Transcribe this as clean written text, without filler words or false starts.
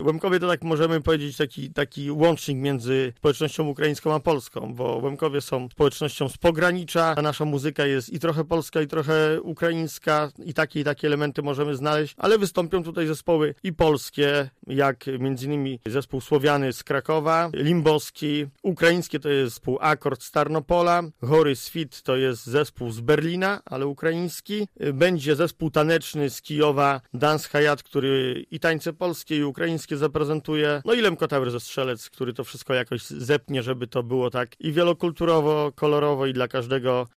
Łemkowie to tak możemy powiedzieć taki łącznik między społecznością ukraińską a polską, bo Łemkowie są społecznością z pogranicza, a nasza muzyka jest i trochę polska, i trochę ukraińska i takie elementy możemy znaleźć, ale wystąpią tutaj zespoły i polskie, jak m.in. zespół Słowiany z Krakowa, Limbowski, ukraińskie to jest zespół Akord z Tarnopola, Chory Swit to jest zespół z Berlina, ale ukraiński, będzie zespół taneczny z Kijowa, Dance Hayat, który i tańce polskie i ukraińskie zaprezentuje, no i Lemko ze Strzelec, który to wszystko jakoś zepnie, żeby to było tak i wielokulturowo, kolorowo i dla każdego